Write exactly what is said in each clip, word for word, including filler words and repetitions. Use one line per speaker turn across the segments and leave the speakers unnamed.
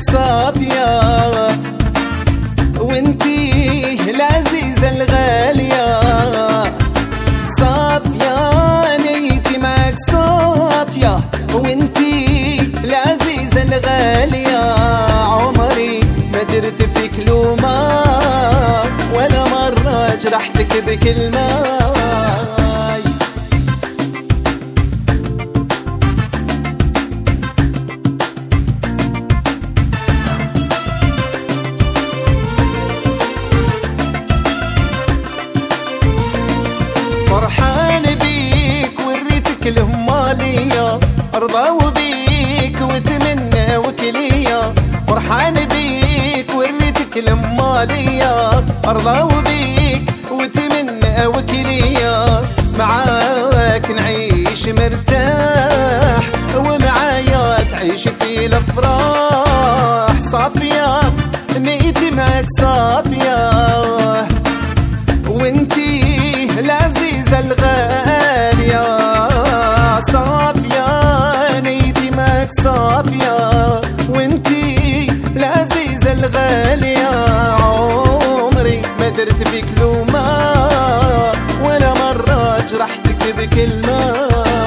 صافية، وانتي العزيزة الغالية صافية، نيتي معك صافية، وانتي العزيزة الغالية. عمري ما درت فيك لومة ولا مرة جرحتك بكلمة. فرحان بيك وريتك الهمالية، ارضى بيك واتمنى وكلية. فرحان بيك وريتك الهمالية، ارضى بيك واتمنى وكلية. معاك نعيش مرتاح ومعايا تعيش في الافراح. صافية نيتي معك صافية، وانتي العزيزة الغالية صافية، نيتي معك صافية، وانتي العزيزة الغالية. عمري ما درت فيك لومة ولا مرة جرحتك بكلمة.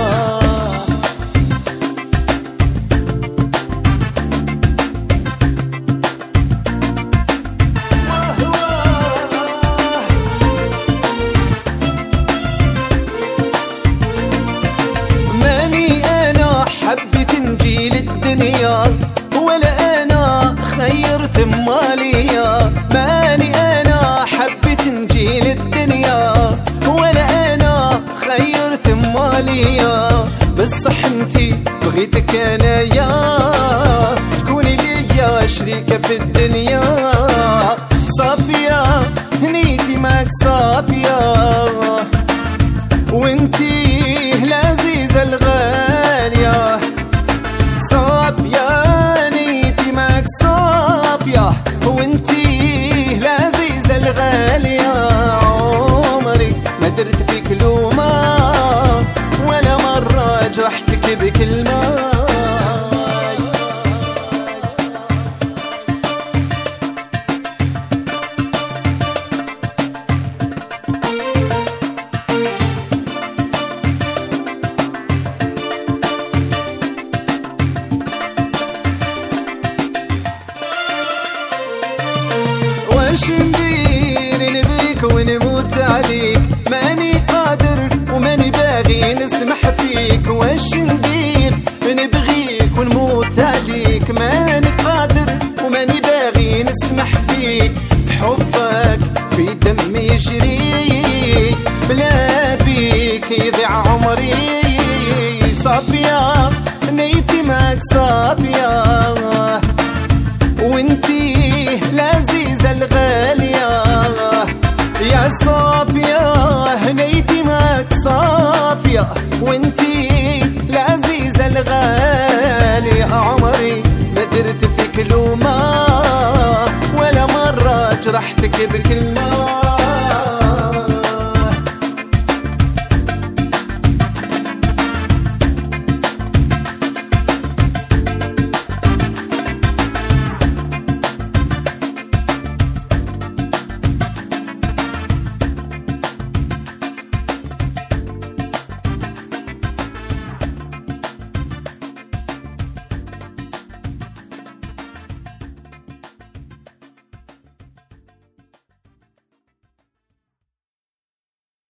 ولا أنا خيرت مالية، ماني أنا حبيت نجي للدنيا، ولا أنا خيرت مالية. بصح انتي بغيتك أنايا تكوني ليا شريكة في الدنيا. صافية نيتي معك صافية، وانتي العزيزة الغالية صافية، نيتي معك صافية، وانتي العزيزة الغالية. عمري ما درت فيك لومة ولا مرة جرحتك بكلمة. واش ندير نبيك ونموت عليك، ماني قادر وماني باغي نسمح فيك. واش ندير نبغيك ونموت عليك، ماني قادر وماني باغي نسمح فيك. حبك في دمي يجري، بلا بيك يضيع عمري. صافية نيتي معك صافية، وانتي العزيزة الغالية يا صافية، نيتي معك صافية، وانتي العزيزة الغالية. عمري ما درت فيك لومة ولا مرة جرحتك بكلمة.